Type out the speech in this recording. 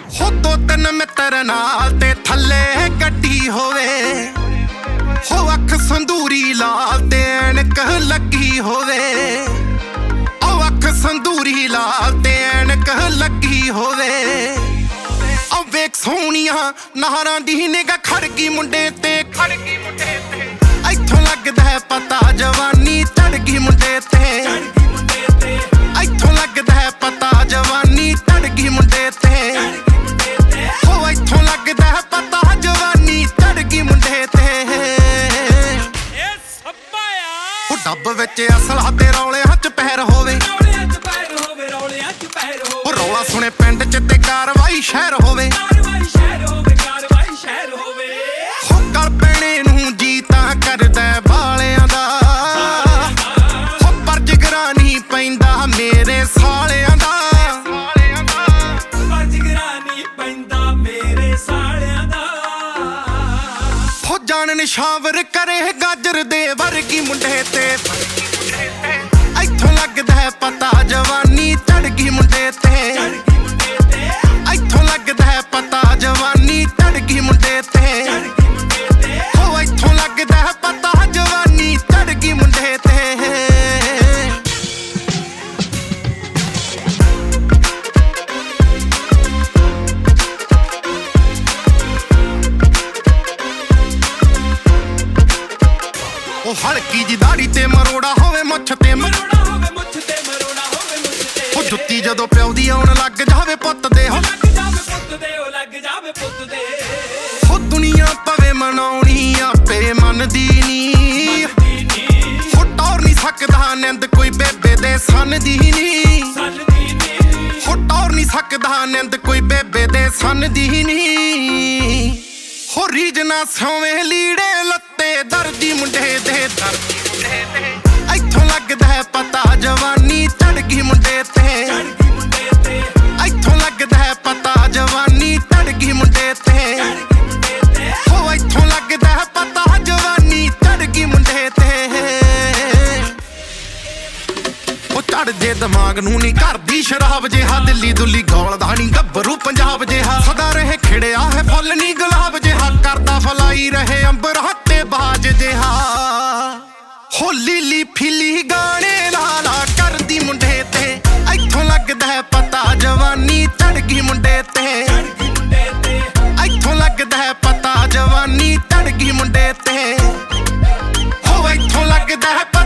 ਹੋ ਦੋ ਤਿੰਨ ਮਿੱਤਰ ਨਾਲ ਤੇ ਥੱਲੇ ਗੱਡੀ ਹੋਵੇ, ਹੋ ਅੱਖ ਸੰਦੂਰੀ ਲਾਲ ਤੇ ਐਨਕ ਲੱਗੀ ਹੋਵੇ, ਉਹ ਅੱਖ ਸੰਦੂਰੀ ਲਾਲ ਤੇ ਐਨਕ ਲੱਗੀ ਹੋਵੇ। ਉਹ ਵੇਖ ਸੋਹਣੀਆਂ ਨਾਰਾਂ ਦੀ ਨਿਗਾ ਖੜ ਗਈ ਮੁੰਡੇ ਤੇ, ਖੜ ਗਈ ਮੁੰਡੇ ਤੇ। ਇੱਥੋਂ ਲੱਗਦਾ ਹੈ ਪਤਾ ਜਵਾਨੀ ਚੜ ਗਈ ਮੁੰਡੇ ਤੇ, ਇੱਥੋਂ ਲੱਗਦਾ ਹੈ ਪਤਾ ਜਵਾਨੀ ਚੜ ਗਈ ਮੁੰਡੇ ਤੇ, ਹੋ ਇੱਥੋਂ ਲੱਗਦਾ ਹੈ ਪਤਾ ਜਵਾਨੀ ਚੜ ਗਈ ਮੁੰਡੇ ਤੇ। ਉਹ ਡੱਬ ਵਿੱਚ ਅਸਲਾ ਤੇ ਰੌਲਿਆਂ ਚ ਪੈਰ ਹੋਵੇ, ਉਹ ਰੌਲਾ ਸੁਣੇ ਪਿੰਡ ਚ ਤੇ ਕਾਰਵਾਈ ਸ਼ਹਿਰ ਹੋਵੇ, ਹੋ ਗਲ ਪੈਣੇ ਨੂੰ ਜੀ ਤਾਂ ਕਰਦਾ ਬਾਲਿਆਂ ਦਾ, ਹੋ ਪਰ ਜਿਗਰਾ ਨਹੀਂ ਪੈਂਦਾ ਮੇਰੇ ਸਾਲਿਆਂ ਦਾ, ਹੋ ਜਾਣ ਨਿਸ਼ਾਵਰ ਕਰੇ ਗਾਜਰ ਦੇ ਵਰਗੀ ਮੁੰਡੇ ਤੇ। ਇੱਥੋਂ ਲੱਗਦਾ ਹੈ ਪਤਾ ਜਵਾਨੀ ਚੜ ਗਈ ਮੁੰਡੇ ਤੇ, ਇੱਥੋਂ ਲੱਗਦਾ ਹੈ ਪਤਾ ਜਵਾਨੀ ਚੜ ਗਈ ਮੁੰਡੇ ਤੇ, ਹੋ ਇੱਥੋਂ ਲੱਗਦਾ ਹੈ ਪਤਾ ਜਵਾਨੀ ਚੜ ਗਈ ਮੁੰਡੇ ਤੇ। ਉਹ ਹਲਕੀ ਜੀ ਦਾੜੀ ਤੇ ਮਰੋੜਾ ਹੋਵੇ ਮੁੱਛ ਤੇ, ਉਹ ਜੁੱਤੀ ਜਦੋਂ ਪਿਆਉਦੀ ਆਉਣ ਲੱਗ ਜਾਵੇ ਪੁੱਤ ਦੇ, ਹੋ ਦੁਨੀਆ ਪਵੇ ਮਨਾਉਣੀ ਆਪੇ ਮੰਨਦੀ ਨੀ, ਹੋ ਟੌਰ ਨਹੀਂ ਸਕਦਾ ਨਿੰਦ ਕੋਈ ਬੇਬੇ ਦੇ ਸੰਨ ਦੀ ਨੀ, ਹੋ ਟੌਰ ਨਹੀਂ ਸਕਦਾ ਨਿੰਦ ਕੋਈ ਬੇਬੇ ਦੇ ਸੰਨ ਦੀ ਨੀ, ਹੋ ਰੀਝ ਨਾ ਸੋਵੇਂ ਲੀੜੇ ਲੱਤੇ ਦਰਦੀ ਮੁੰਡੇ ਦੇ, ਇੱਥੋਂ ਲੱਗਦਾ ਹੈ ਪਤਾ ਜਵਾਨੀ ਚੜ ਗਈ ਮੁੰਡੇ ਤੇ, ਇੱਥੋਂ ਲੱਗਦਾ ਹੈ ਪਤਾ ਜਵਾਨੀ ਚੜ ਗਈ ਮੁੰਡੇ ਤੇ, ਹੋ ਇੱਥੋਂ ਲੱਗਦਾ ਹੈ ਪਤਾ ਜਵਾਨੀ ਚੜ ਗਈ ਮੁੰਡੇ ਤੇ। ਉਹ ਚੜ੍ਹਦੇ ਦਿਮਾਗ ਨੂੰ ਨਹੀਂ ਕਰਦੀ ਸ਼ਰਾਬ ਜਿਹਾ, ਦਿੱਲੀ ਦੁੱਲੀ ਗੋਲਦਾ ਨਹੀਂ ਗੱਭਰੂ ਪੰਜਾਬ ਜਿਹਾ, ਸਦਾ ਰਹੇ ਖਿੜਿਆ ਹੈ ਫੁੱਲ ਨਹੀਂ ਗੁਲਾਬ ਜਿਹਾ, ਕਰਦਾ ਫਲਾਈ ਰਹੇ ਅੰਬਰ ਹੱਤੇ ਬਾਜ ਜਿਹਾ, ਹੋ ਲੀਲੀ ਫਿਲੀ ਗਾਣੇ ਲਾਲਾ ਕਰਦੀ ਮੁੰਡੇ ਤੇ। ਇੱਥੋਂ ਲੱਗਦਾ ਹੈ ਪਤਾ ਜਵਾਨੀ ਚੜ ਗਈ ਮੁੰਡੇ ਤੇ, ਇੱਥੋਂ ਲੱਗਦਾ ਹੈ ਪਤਾ ਜਵਾਨੀ ਚੜ ਗਈ ਮੁੰਡੇ ਤੇ, ਹੋ ਇੱਥੋਂ ਲੱਗਦਾ ਹੈ